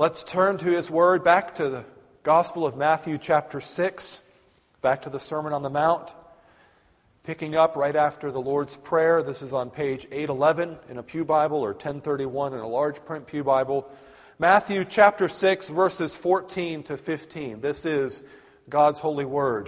Let's turn to His Word, back to the Gospel of Matthew chapter 6, back to the Sermon on the Mount. Picking up right after the Lord's Prayer. This is on page 811 in a pew Bible or 1031 in a large print pew Bible. Matthew chapter 6, verses 14 to 15. This is God's holy word.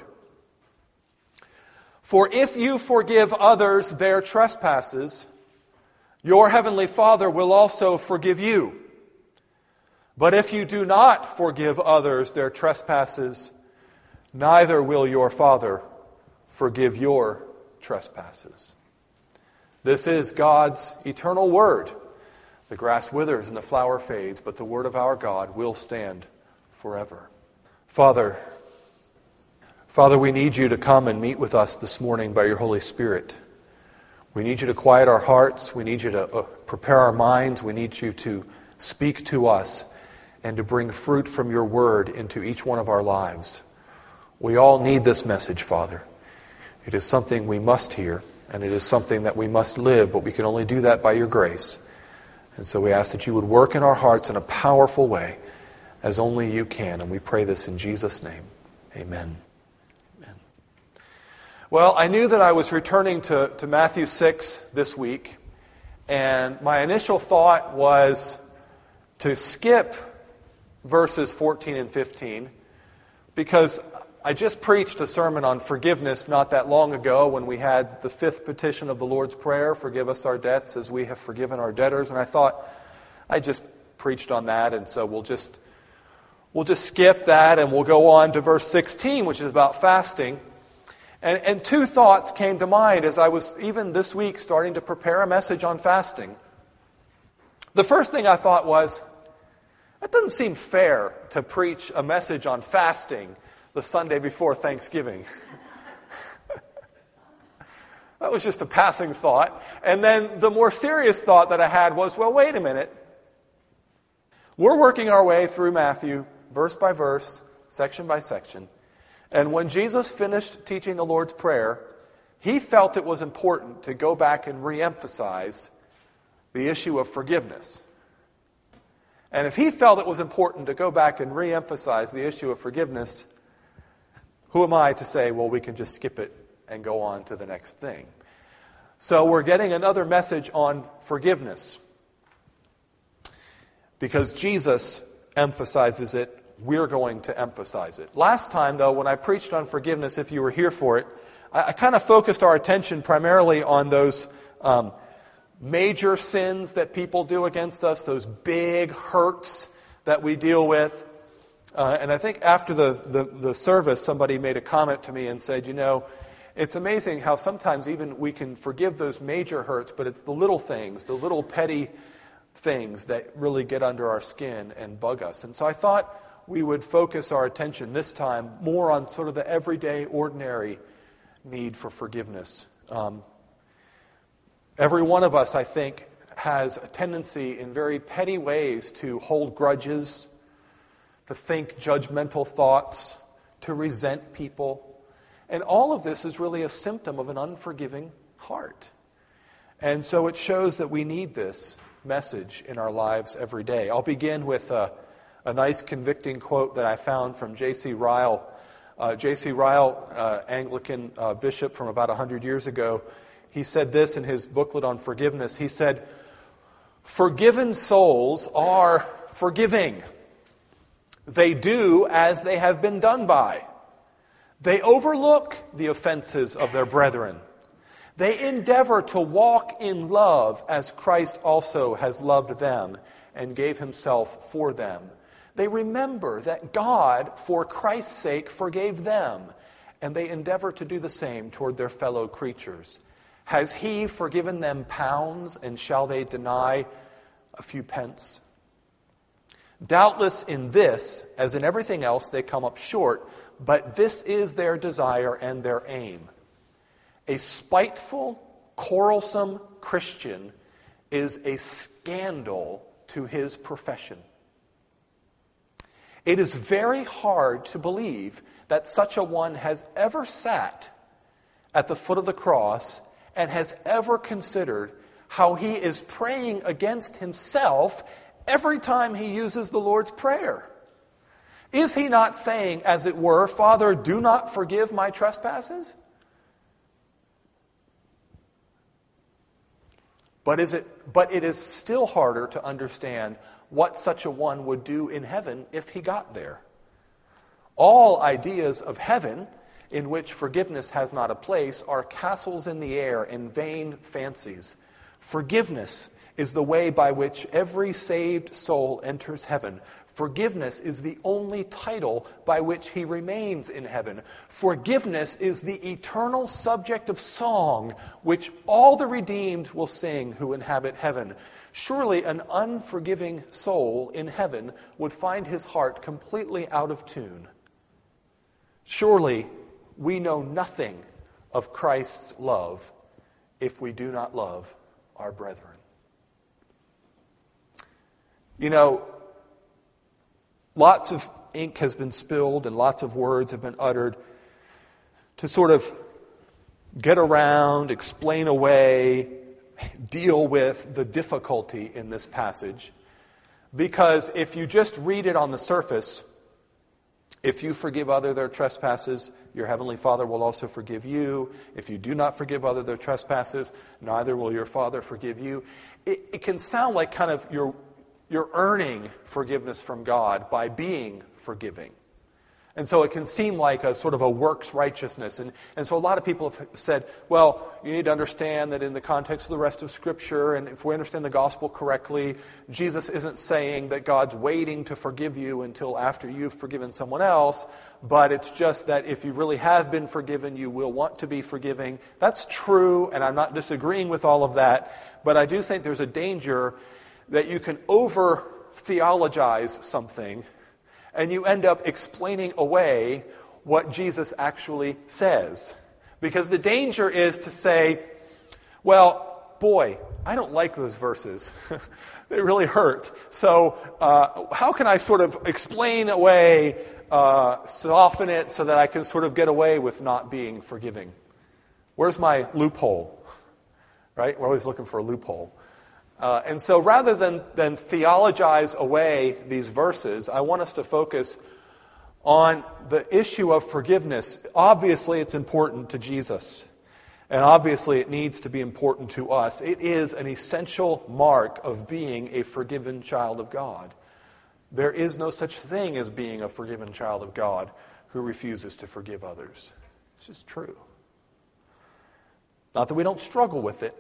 For if you forgive others their trespasses, your heavenly Father will also forgive you. But if you do not forgive others their trespasses, neither will your Father forgive your trespasses. This is God's eternal word. The grass withers and the flower fades, but the word of our God will stand forever. Father, we need you to come and meet with us this morning by your Holy Spirit. We need you to quiet our hearts. We need you to prepare our minds. We need you to speak to us and to bring fruit from your word into each one of our lives. We all need this message, Father. It is something we must hear, and it is something that we must live, but we can only do that by your grace. And so we ask that you would work in our hearts in a powerful way, as only you can, and we pray this in Jesus' name. Amen. Amen. Well, I knew that I was returning to Matthew 6 this week, and my initial thought was to skip verses 14 and 15, because I just preached a sermon on forgiveness not that long ago when we had the fifth petition of the Lord's Prayer, forgive us our debts as we have forgiven our debtors. And I thought, I just preached on that, and so we'll just skip that and we'll go on to verse 16, which is about fasting. And two thoughts came to mind as I was even this week starting to prepare a message on fasting. The first thing I thought was, that doesn't seem fair to preach a message on fasting the Sunday before Thanksgiving. That was just a passing thought. And then the more serious thought that I had was, well, wait a minute. We're working our way through Matthew, verse by verse, section by section. And when Jesus finished teaching the Lord's Prayer, he felt it was important to go back and reemphasize the issue of forgiveness. And if he felt it was important to go back and reemphasize the issue of forgiveness, who am I to say, well, we can just skip it and go on to the next thing? So we're getting another message on forgiveness. Because Jesus emphasizes it, we're going to emphasize it. Last time, though, when I preached on forgiveness, if you were here for it, I kind of focused our attention primarily on those major sins that people do against us, those big hurts that we deal with. And I think after the service, somebody made a comment to me and said, it's amazing how sometimes even we can forgive those major hurts, but it's the little things, the little petty things that really get under our skin and bug us. And so I thought we would focus our attention this time more on sort of the everyday, ordinary need for forgiveness. Every one of us, I think, has a tendency in very petty ways to hold grudges, to think judgmental thoughts, to resent people. And all of this is really a symptom of an unforgiving heart. And so it shows that we need this message in our lives every day. I'll begin with a nice convicting quote that I found from J.C. Ryle. J.C. Ryle, Anglican bishop from about 100 years ago, he said this in his booklet on forgiveness. He said, "Forgiven souls are forgiving. They do as they have been done by. They overlook the offenses of their brethren. They endeavor to walk in love as Christ also has loved them and gave himself for them. They remember that God, for Christ's sake, forgave them, and they endeavor to do the same toward their fellow creatures. Has he forgiven them pounds, and shall they deny a few pence? Doubtless in this, as in everything else, they come up short, but this is their desire and their aim. A spiteful, quarrelsome Christian is a scandal to his profession. It is very hard to believe that such a one has ever sat at the foot of the cross and has ever considered how he is praying against himself every time he uses the Lord's Prayer. Is he not saying, as it were, Father, do not forgive my trespasses? But it is still harder to understand what such a one would do in heaven if he got there. All ideas of heaven in which forgiveness has not a place are castles in the air and vain fancies. Forgiveness is the way by which every saved soul enters heaven. Forgiveness is the only title by which he remains in heaven. Forgiveness is the eternal subject of song which all the redeemed will sing who inhabit heaven. Surely an unforgiving soul in heaven would find his heart completely out of tune. Surely we know nothing of Christ's love if we do not love our brethren. You know, lots of ink has been spilled and lots of words have been uttered to sort of get around, explain away, deal with the difficulty in this passage. Because if you just read it on the surface, if you forgive other their trespasses, your heavenly Father will also forgive you. If you do not forgive other their trespasses, neither will your Father forgive you. It can sound like kind of you're earning forgiveness from God by being forgiving. And so it can seem like a sort of a works righteousness. And so a lot of people have said, well, you need to understand that in the context of the rest of Scripture, and if we understand the gospel correctly, Jesus isn't saying that God's waiting to forgive you until after you've forgiven someone else, but it's just that if you really have been forgiven, you will want to be forgiving. That's true, and I'm not disagreeing with all of that, but I do think there's a danger that you can over-theologize something and you end up explaining away what Jesus actually says. Because the danger is to say, well, boy, I don't like those verses. They really hurt. So how can I sort of explain away, soften it so that I can sort of get away with not being forgiving? Where's my loophole? Right? We're always looking for a loophole. And so rather than theologize away these verses, I want us to focus on the issue of forgiveness. Obviously, it's important to Jesus. And obviously, it needs to be important to us. It is an essential mark of being a forgiven child of God. There is no such thing as being a forgiven child of God who refuses to forgive others. It's just true. Not that we don't struggle with it.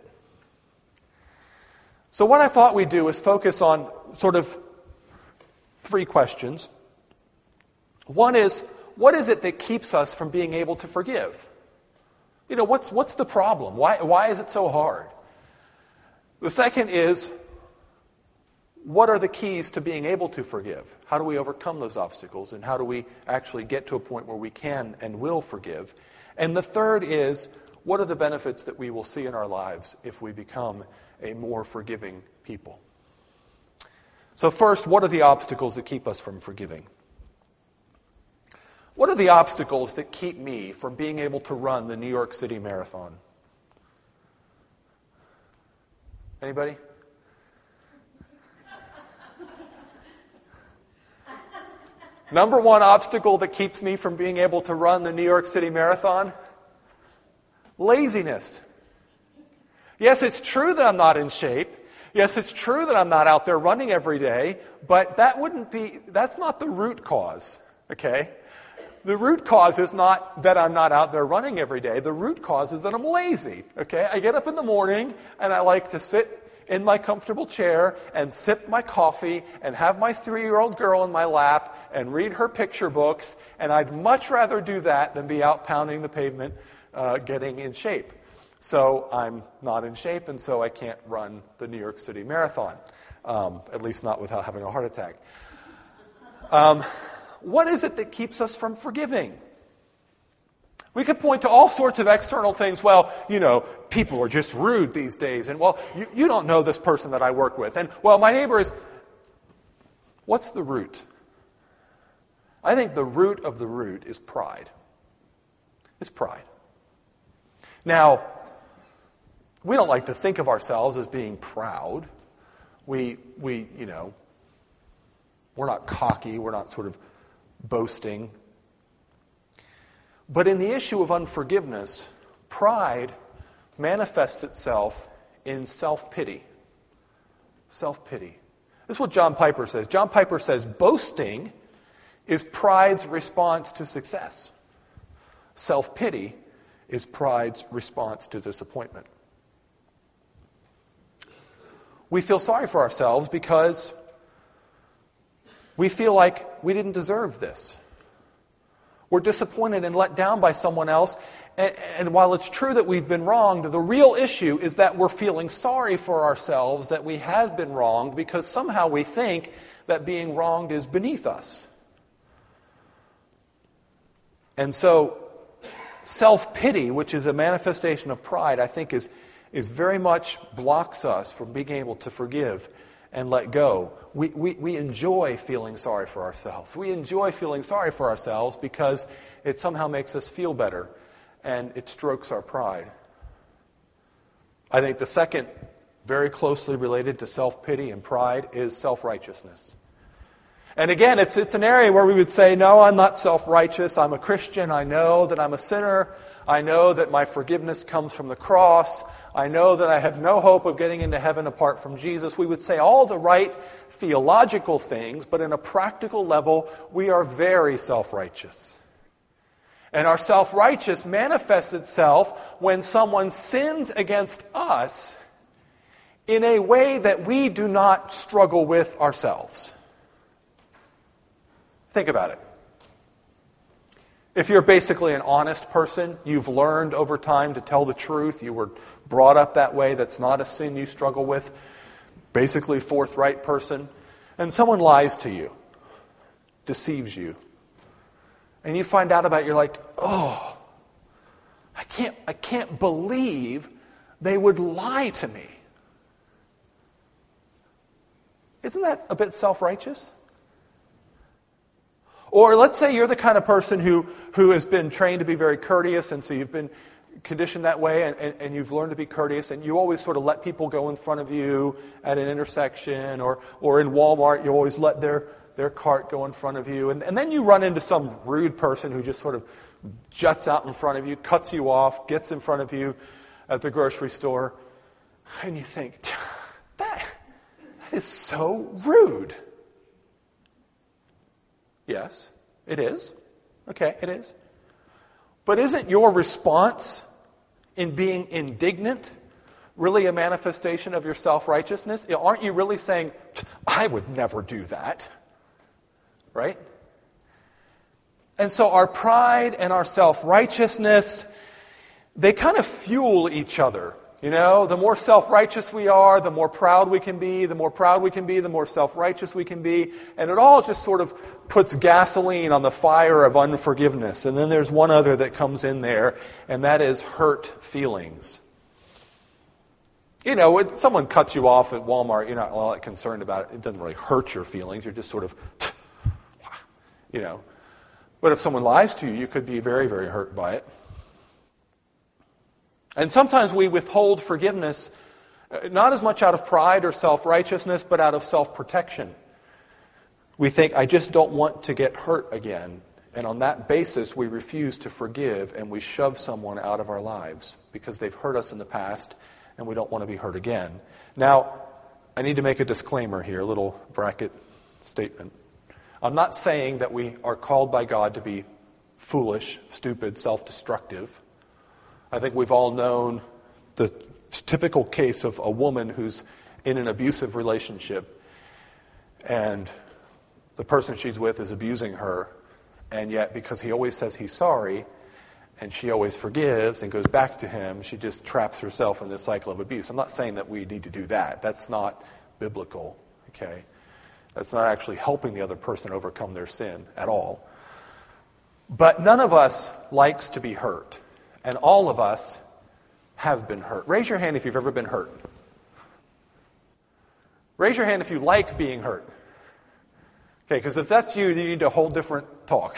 So what I thought we'd do is focus on sort of three questions. One is, what is it that keeps us from being able to forgive? You know, what's the problem? Why is it so hard? The second is, what are the keys to being able to forgive? How do we overcome those obstacles? And how do we actually get to a point where we can and will forgive? And the third is, what are the benefits that we will see in our lives if we become a more forgiving people? So first, what are the obstacles that keep us from forgiving? What are the obstacles that keep me from being able to run the New York City Marathon? Anybody? Number one obstacle that keeps me from being able to run the New York City Marathon? Laziness. Yes, it's true that I'm not in shape. Yes, it's true that I'm not out there running every day, but that's not the root cause, okay? The root cause is not that I'm not out there running every day. The root cause is that I'm lazy, okay? I get up in the morning and I like to sit in my comfortable chair and sip my coffee and have my 3-year-old girl in my lap and read her picture books, and I'd much rather do that than be out pounding the pavement getting in shape. So I'm not in shape, and so I can't run the New York City Marathon, at least not without having a heart attack. What is it that keeps us from forgiving? We could point to all sorts of external things. Well, you know, people are just rude these days. And, well, you don't know this person that I work with. And, well, my neighbor is... What's the root? I think the root of the root is pride. It's pride. Now, we don't like to think of ourselves as being proud. We We're not cocky. We're not sort of boasting. But in the issue of unforgiveness, pride manifests itself in self-pity. Self-pity. This is what John Piper says. John Piper says, boasting is pride's response to success. Self-pity is pride's response to disappointment. We feel sorry for ourselves because we feel like we didn't deserve this. We're disappointed and let down by someone else. And while it's true that we've been wronged, the real issue is that we're feeling sorry for ourselves that we have been wronged because somehow we think that being wronged is beneath us. And so self-pity, which is a manifestation of pride, I think is very much blocks us from being able to forgive and let go. We enjoy feeling sorry for ourselves. We enjoy feeling sorry for ourselves because it somehow makes us feel better and it strokes our pride. I think the second, very closely related to self-pity and pride, is self-righteousness. And again, it's an area where we would say, no, I'm not self-righteous. I'm a Christian. I know that I'm a sinner. I know that my forgiveness comes from the cross. I know that I have no hope of getting into heaven apart from Jesus. We would say all the right theological things, but in a practical level, we are very self-righteous. And our self-righteous manifests itself when someone sins against us in a way that we do not struggle with ourselves. Think about it. If you're basically an honest person, you've learned over time to tell the truth, you were brought up that way, that's not a sin you struggle with, basically forthright person, and someone lies to you, deceives you, and you find out about it, you're like, oh, I can't believe they would lie to me. Isn't that a bit self-righteous? Or let's say you're the kind of person who has been trained to be very courteous, and so you've been conditioned that way, and you've learned to be courteous, and you always sort of let people go in front of you at an intersection, or in Walmart, you always let their cart go in front of you. And then you run into some rude person who just sort of juts out in front of you, cuts you off, gets in front of you at the grocery store, and you think, that is so rude. Yes, it is. Okay, it is. But isn't your response in being indignant really a manifestation of your self-righteousness? Aren't you really saying, I would never do that? Right? And so our pride and our self-righteousness, they kind of fuel each other. You know, the more self-righteous we are, the more proud we can be. The more proud we can be, the more self-righteous we can be. And it all just sort of puts gasoline on the fire of unforgiveness. And then there's one other that comes in there, and that is hurt feelings. You know, when someone cuts you off at Walmart, you're not all that concerned about it. It doesn't really hurt your feelings. You're just sort of, you know. But if someone lies to you, you could be very, very hurt by it. And sometimes we withhold forgiveness, not as much out of pride or self-righteousness, but out of self-protection. We think, I just don't want to get hurt again. And on that basis, we refuse to forgive, and we shove someone out of our lives because they've hurt us in the past, and we don't want to be hurt again. Now, I need to make a disclaimer here, a little bracket statement. I'm not saying that we are called by God to be foolish, stupid, self-destructive. I think we've all known the typical case of a woman who's in an abusive relationship and the person she's with is abusing her, and yet because he always says he's sorry and she always forgives and goes back to him, she just traps herself in this cycle of abuse. I'm not saying that we need to do that. That's not biblical, okay? That's not actually helping the other person overcome their sin at all. But none of us likes to be hurt. And all of us have been hurt. Raise your hand if you've ever been hurt. Raise your hand if you like being hurt. Okay, because if that's you, then you need a whole different talk.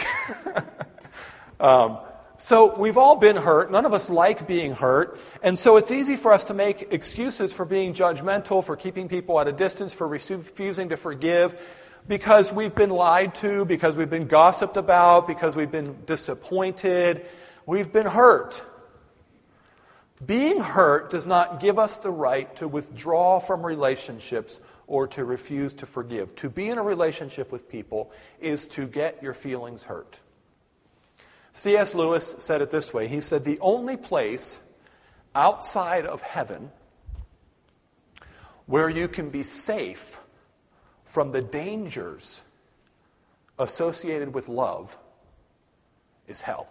So we've all been hurt. None of us like being hurt. And so it's easy for us to make excuses for being judgmental, for keeping people at a distance, for refusing to forgive. because we've been lied to, because we've been gossiped about, because we've been disappointed, we've been hurt. Being hurt does not give us the right to withdraw from relationships or to refuse to forgive. To be in a relationship with people is to get your feelings hurt. C.S. Lewis said it this way. He said, the only place outside of heaven where you can be safe from the dangers associated with love is hell.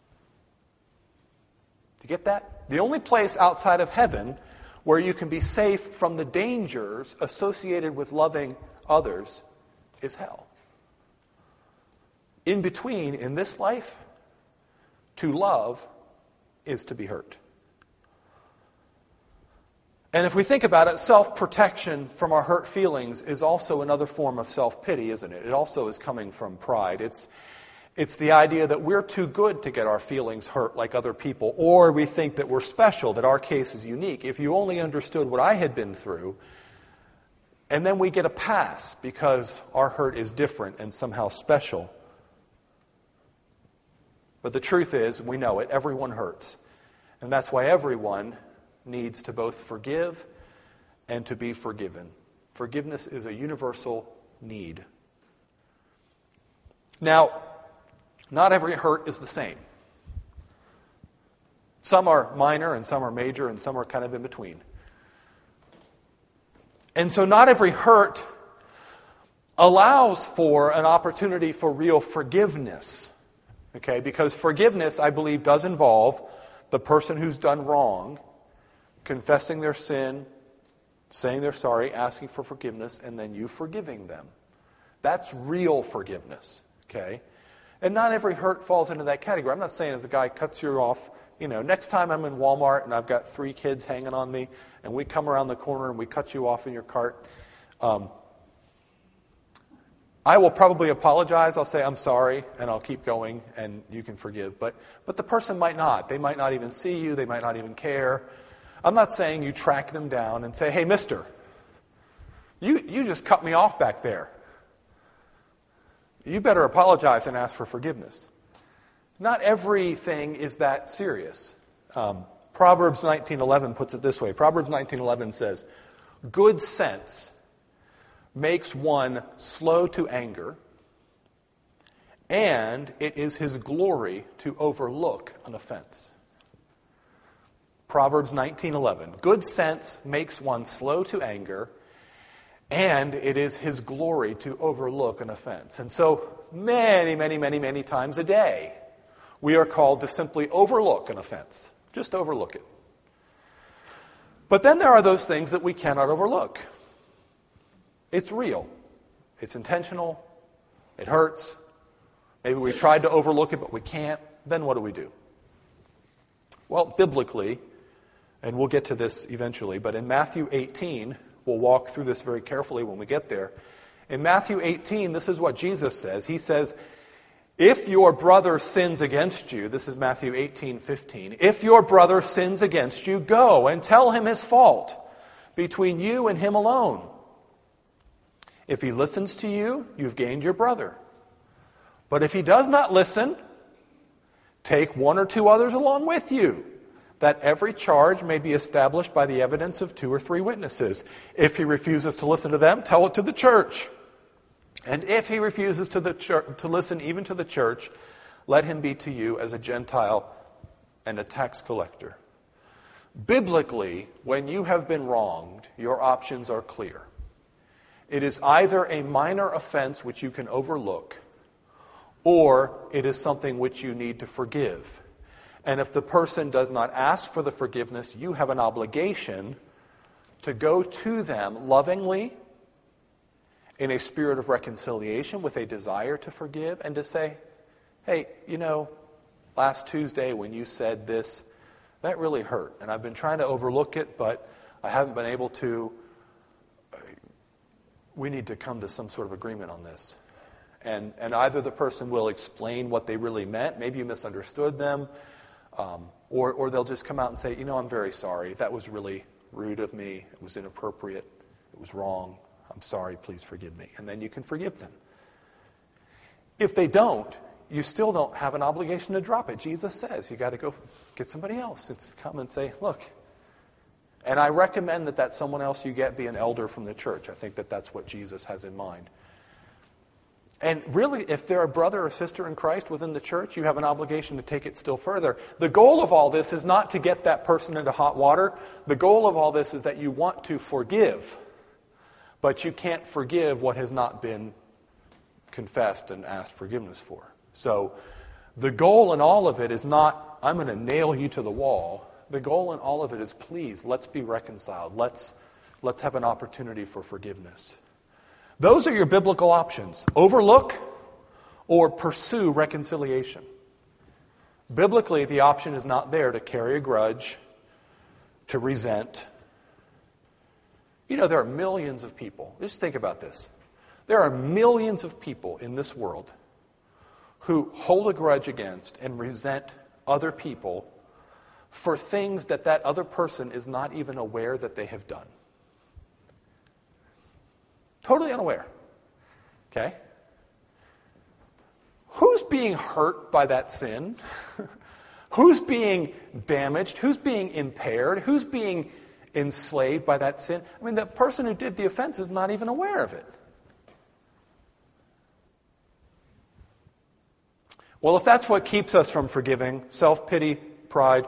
Do you get that? The only place outside of heaven where you can be safe from the dangers associated with loving others is hell. In between, in this life, to love is to be hurt. And if we think about it, self-protection from our hurt feelings is also another form of self-pity, isn't it? It also is coming from pride. It's the idea that we're too good to get our feelings hurt like other people, or we think that we're special, that our case is unique. If you only understood what I had been through, and then we get a pass because our hurt is different and somehow special. But the truth is, we know it, everyone hurts. And that's why everyone needs to both forgive and to be forgiven. Forgiveness is a universal need. Now, not every hurt is the same. Some are minor and some are major and some are kind of in between. And so not every hurt allows for an opportunity for real forgiveness. Okay, because forgiveness, I believe, does involve the person who's done wrong confessing their sin, saying they're sorry, asking for forgiveness, and then you forgiving them. That's real forgiveness. Okay? And not every hurt falls into that category. I'm not saying if the guy cuts you off, next time I'm in Walmart and I've got 3 kids hanging on me, and we come around the corner and we cut you off in your cart, I will probably apologize. I'll say, I'm sorry, and I'll keep going, and you can forgive. But the person might not. They might not even see you. They might not even care. I'm not saying you track them down and say, hey, mister, you just cut me off back there. You better apologize and ask for forgiveness. Not everything is that serious. Proverbs 19:11 puts it this way. Proverbs 19:11 says, good sense makes one slow to anger, and it is his glory to overlook an offense. Proverbs 19:11. Good sense makes one slow to anger, and it is his glory to overlook an offense. And so many, many, many, many times a day, we are called to simply overlook an offense. Just overlook it. But then there are those things that we cannot overlook. It's real. It's intentional. It hurts. Maybe we tried to overlook it, but we can't. Then what do we do? Well, biblically, and we'll get to this eventually, but in Matthew 18, we'll walk through this very carefully when we get there. In Matthew 18, this is what Jesus says. He says, if your brother sins against you, this is Matthew 18:15, if your brother sins against you, go and tell him his fault between you and him alone. If he listens to you, you've gained your brother. But if he does not listen, take 1 or 2 others along with you, that every charge may be established by the evidence of 2 or 3 witnesses. If he refuses to listen to them, tell it to the church. And if he refuses to listen even to the church, let him be to you as a Gentile and a tax collector. Biblically, when you have been wronged, your options are clear. It is either a minor offense which you can overlook, or it is something which you need to forgive. And if the person does not ask for the forgiveness, you have an obligation to go to them lovingly, in a spirit of reconciliation, with a desire to forgive, and to say, hey, last Tuesday when you said this, that really hurt. And I've been trying to overlook it, but I haven't been able to. We need to come to some sort of agreement on this. And either the person will explain what they really meant, maybe you misunderstood them, or they'll just come out and say, I'm very sorry. That was really rude of me. It was inappropriate. It was wrong. I'm sorry, please forgive me. And then you can forgive them. If they don't, you still don't have an obligation to drop it. Jesus says you got to go get somebody else and just come and say, look. And I recommend that someone else you get be an elder from the church. I think that's what Jesus has in mind. And really, if they're a brother or sister in Christ within the church, you have an obligation to take it still further. The goal of all this is not to get that person into hot water. The goal of all this is that you want to forgive, but you can't forgive what has not been confessed and asked forgiveness for. So the goal in all of it is not, I'm going to nail you to the wall. The goal in all of it is, please, let's be reconciled. Let's have an opportunity for forgiveness. Those are your biblical options. Overlook or pursue reconciliation. Biblically, the option is not there to carry a grudge, to resent. You know, there are millions of people. Just think about this. There are millions of people in this world who hold a grudge against and resent other people for things that other person is not even aware that they have done. Totally unaware. Okay? Who's being hurt by that sin? Who's being damaged? Who's being impaired? Who's being enslaved by that sin? I mean, the person who did the offense is not even aware of it. Well, if that's what keeps us from forgiving, self-pity, pride,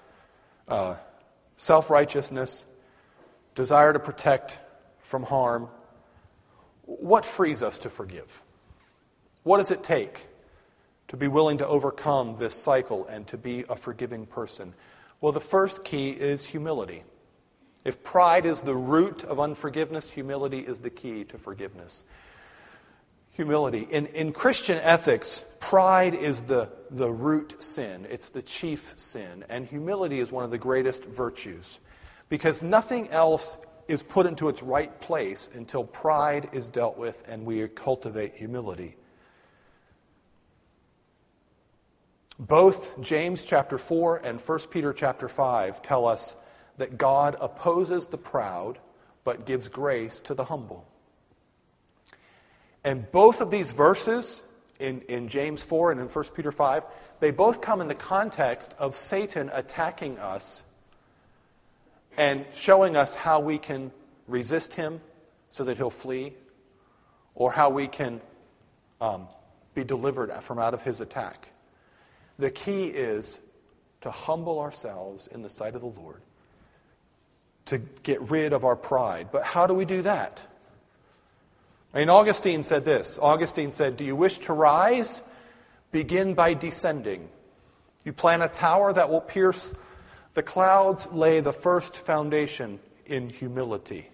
self-righteousness, desire to protect from harm, what frees us to forgive? What does it take to be willing to overcome this cycle and to be a forgiving person? Well, the first key is humility. If pride is the root of unforgiveness, humility is the key to forgiveness. Humility. In Christian ethics, pride is the root sin. It's the chief sin. And humility is one of the greatest virtues. Because nothing else is put into its right place until pride is dealt with and we cultivate humility. Both James chapter 4 and 1 Peter chapter 5 tell us that God opposes the proud but gives grace to the humble. And both of these verses in James 4 and in 1 Peter 5, they both come in the context of Satan attacking us and showing us how we can resist him so that he'll flee, or how we can be delivered from out of his attack. The key is to humble ourselves in the sight of the Lord, to get rid of our pride. But how do we do that? I mean, Augustine said this. Augustine said, do you wish to rise? Begin by descending. You plan a tower that will pierce the clouds, lay the first foundation in humility.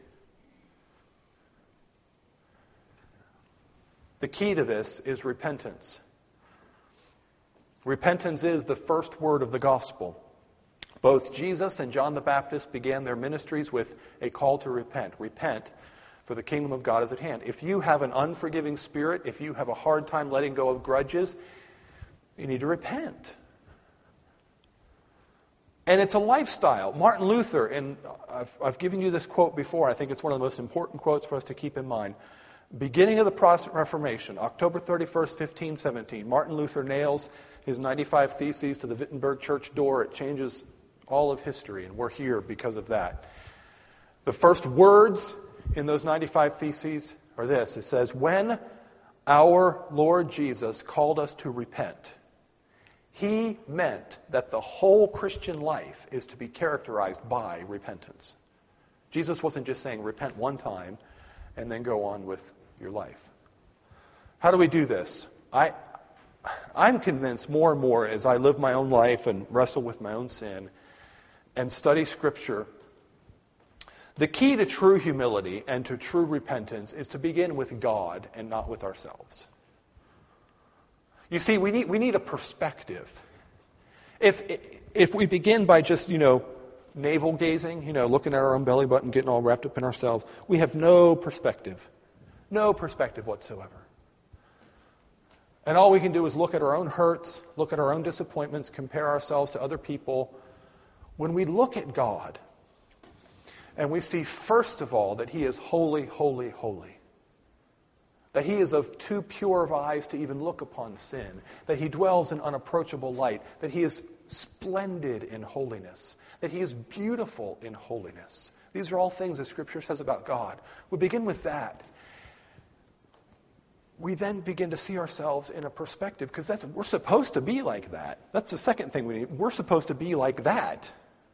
The key to this is repentance. Repentance is the first word of the gospel. Both Jesus and John the Baptist began their ministries with a call to repent. Repent, for the kingdom of God is at hand. If you have an unforgiving spirit, if you have a hard time letting go of grudges, you need to repent. And it's a lifestyle. Martin Luther, and I've given you this quote before, I think it's one of the most important quotes for us to keep in mind. Beginning of the Protestant Reformation, October 31st, 1517, Martin Luther nails his 95 Theses to the Wittenberg church door. It changes all of history, and we're here because of that. The first words in those 95 Theses are this. It says, when our Lord Jesus called us to repent, he meant that the whole Christian life is to be characterized by repentance. Jesus wasn't just saying repent one time and then go on with your life. How do we do this? I'm convinced more and more as I live my own life and wrestle with my own sin and study Scripture, the key to true humility and to true repentance is to begin with God and not with ourselves. You see, we need a perspective. If we begin by just, navel gazing, looking at our own belly button, getting all wrapped up in ourselves, we have no perspective whatsoever. And all we can do is look at our own hurts, look at our own disappointments, compare ourselves to other people. When we look at God, And we see, first of all, that he is holy, holy, holy. That he is of too pure of eyes to even look upon sin. That he dwells in unapproachable light. That he is splendid in holiness. That he is beautiful in holiness. These are all things that Scripture says about God. We begin with that. We then begin to see ourselves in a perspective, because we're supposed to be like that. That's the second thing we need. We're supposed to be like that.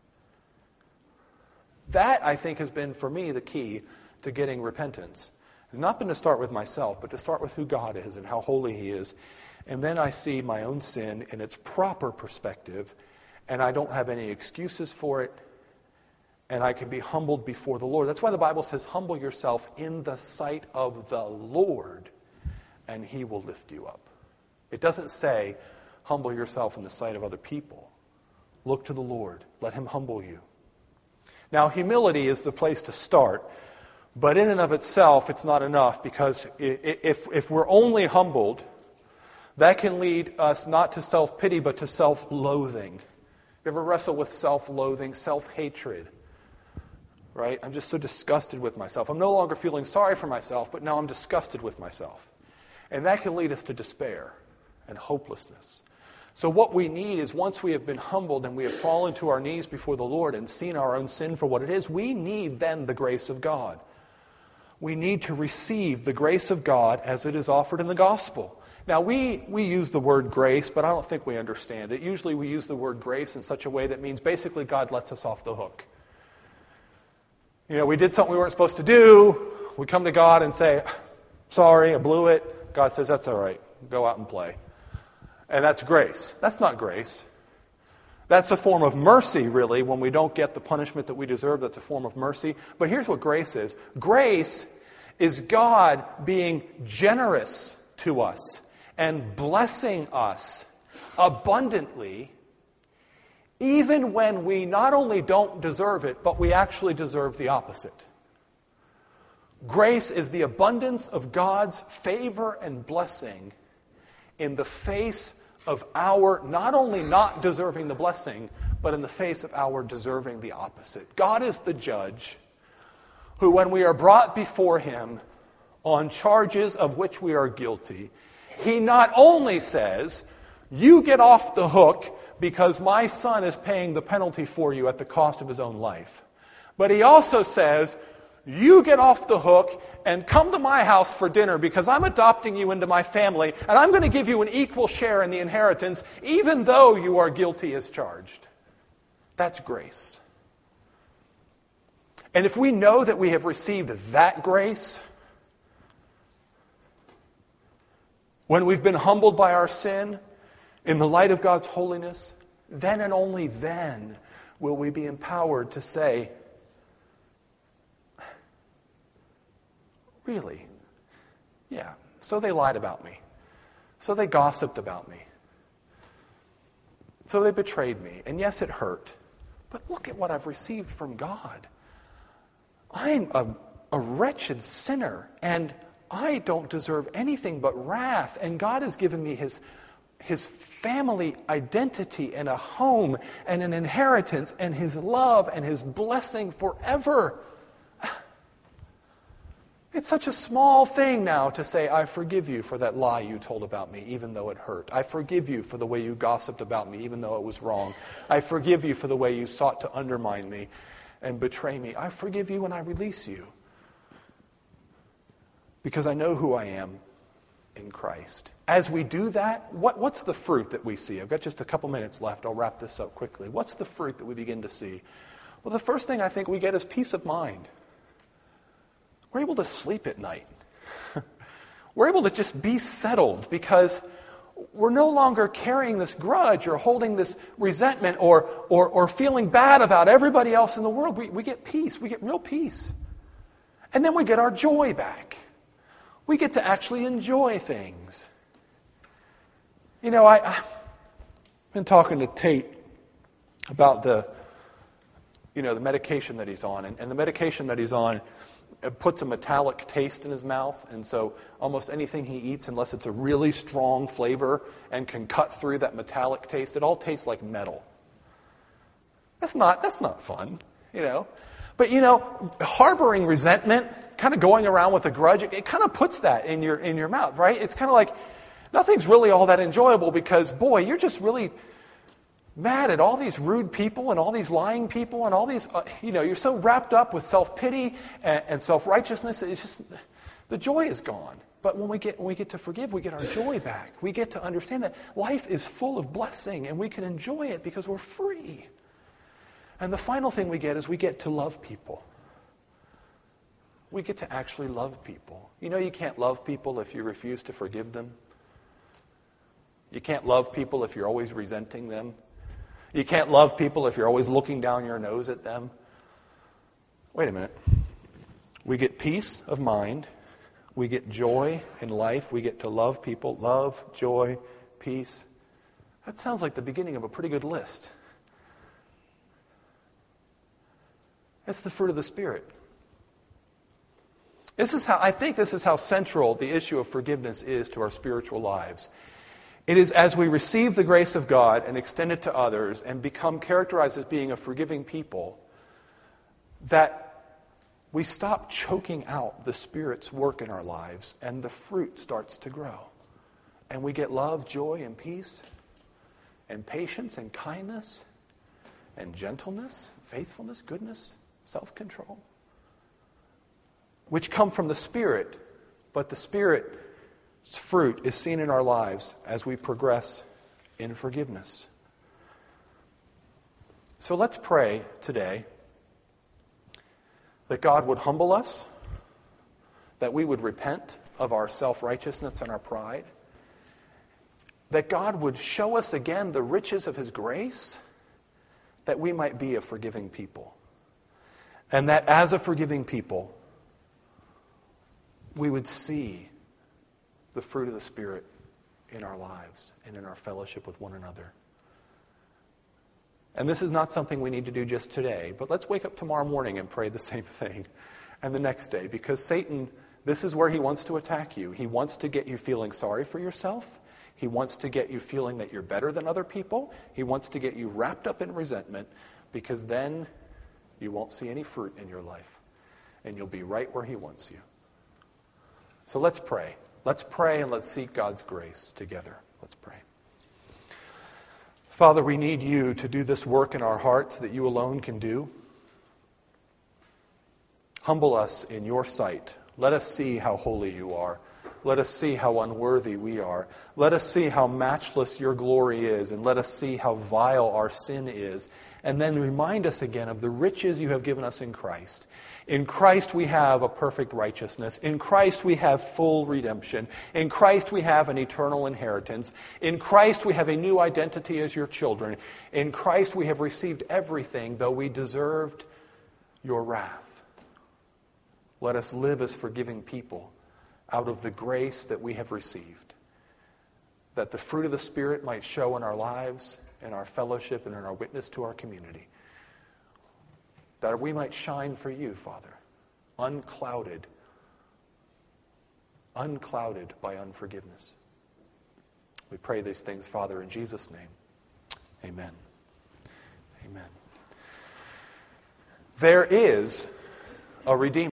That, I think, has been, for me, the key to getting repentance. It's not been to start with myself, but to start with who God is and how holy he is. And then I see my own sin in its proper perspective, and I don't have any excuses for it, and I can be humbled before the Lord. That's why the Bible says, humble yourself in the sight of the Lord, and he will lift you up. It doesn't say, humble yourself in the sight of other people. Look to the Lord. Let him humble you. Now, humility is the place to start, but in and of itself, it's not enough, because if we're only humbled, that can lead us not to self-pity, but to self-loathing. You ever wrestle with self-loathing, self-hatred? Right? I'm just so disgusted with myself. I'm no longer feeling sorry for myself, but now I'm disgusted with myself. And that can lead us to despair and hopelessness. So what we need is, once we have been humbled and we have fallen to our knees before the Lord and seen our own sin for what it is, we need then the grace of God. We need to receive the grace of God as it is offered in the gospel. Now, we use the word grace, but I don't think we understand it. Usually we use the word grace in such a way that means basically God lets us off the hook. You know, we did something we weren't supposed to do. We come to God and say, sorry, I blew it. God says, that's all right. Go out and play. And that's grace. That's not grace. That's a form of mercy, really. When we don't get the punishment that we deserve, that's a form of mercy. But here's what grace is. Grace is God being generous to us and blessing us abundantly, even when we not only don't deserve it, but we actually deserve the opposite. Grace is the abundance of God's favor and blessing in the face of our not only not deserving the blessing, but in the face of our deserving the opposite. God is the judge who, when we are brought before him on charges of which we are guilty, he not only says, you get off the hook because my son is paying the penalty for you at the cost of his own life, but he also says, you get off the hook and come to my house for dinner because I'm adopting you into my family and I'm going to give you an equal share in the inheritance even though you are guilty as charged. That's grace. And if we know that we have received that grace, when we've been humbled by our sin in the light of God's holiness, then and only then will we be empowered to say, really? Yeah. So they lied about me. So they gossiped about me. So they betrayed me. And yes, it hurt. But look at what I've received from God. I'm a wretched sinner, and I don't deserve anything but wrath. And God has given me his family identity and a home and an inheritance and his love and his blessing forever. It's such a small thing now to say, I forgive you for that lie you told about me, even though it hurt. I forgive you for the way you gossiped about me, even though it was wrong. I forgive you for the way you sought to undermine me and betray me. I forgive you when I release you, because I know who I am in Christ. As we do that, what's the fruit that we see? I've got just a couple minutes left. I'll wrap this up quickly. What's the fruit that we begin to see? Well, the first thing I think we get is peace of mind. We're able to sleep at night. We're able to just be settled because we're no longer carrying this grudge or holding this resentment or feeling bad about everybody else in the world. We get peace. We get real peace. And then we get our joy back. We get to actually enjoy things. You know, I've been talking to Tate about the medication that he's on. And the medication that he's on, it puts a metallic taste in his mouth, and so almost anything he eats, unless it's a really strong flavor and can cut through that metallic taste, it all tastes like metal. That's not fun, you know. But harboring resentment, kind of going around with a grudge, it kind of puts that in your mouth, right? It's kind of like nothing's really all that enjoyable because, boy, you're just really mad at all these rude people and all these lying people and all these, you're so wrapped up with self-pity and self-righteousness, it's just, the joy is gone. But when we get to forgive, we get our joy back. We get to understand that life is full of blessing and we can enjoy it because we're free. And the final thing we get is we get to love people. We get to actually love people. You can't love people if you refuse to forgive them. You can't love people if you're always resenting them. You can't love people if you're always looking down your nose at them. Wait a minute. We get peace of mind. We get joy in life. We get to love people. Love, joy, peace. That sounds like the beginning of a pretty good list. It's the fruit of the Spirit. I think this is how central the issue of forgiveness is to our spiritual lives. It is as we receive the grace of God and extend it to others and become characterized as being a forgiving people that we stop choking out the Spirit's work in our lives and the fruit starts to grow. And we get love, joy, and peace, and patience, and kindness, and gentleness, faithfulness, goodness, self-control, which come from the Spirit, but the Spirit's fruit is seen in our lives as we progress in forgiveness. So let's pray today that God would humble us, that we would repent of our self-righteousness and our pride, that God would show us again the riches of His grace, that we might be a forgiving people. And that as a forgiving people, we would see the fruit of the Spirit in our lives and in our fellowship with one another. And this is not something we need to do just today, but let's wake up tomorrow morning and pray the same thing, and the next day, because Satan, this is where he wants to attack you. He wants to get you feeling sorry for yourself. He wants to get you feeling that you're better than other people. He wants to get you wrapped up in resentment, because then you won't see any fruit in your life, and you'll be right where he wants you. So let's pray. Let's pray and let's seek God's grace together. Let's pray. Father, we need you to do this work in our hearts that you alone can do. Humble us in your sight. Let us see how holy you are. Let us see how unworthy we are. Let us see how matchless your glory is, and let us see how vile our sin is. And then remind us again of the riches you have given us in Christ. In Christ we have a perfect righteousness. In Christ we have full redemption. In Christ we have an eternal inheritance. In Christ we have a new identity as your children. In Christ we have received everything, though we deserved your wrath. Let us live as forgiving people out of the grace that we have received, that the fruit of the Spirit might show in our lives, in our fellowship, and in our witness to our community, that we might shine for you, Father, unclouded by unforgiveness. We pray these things, Father, in Jesus' name. Amen. Amen. There is a Redeemer.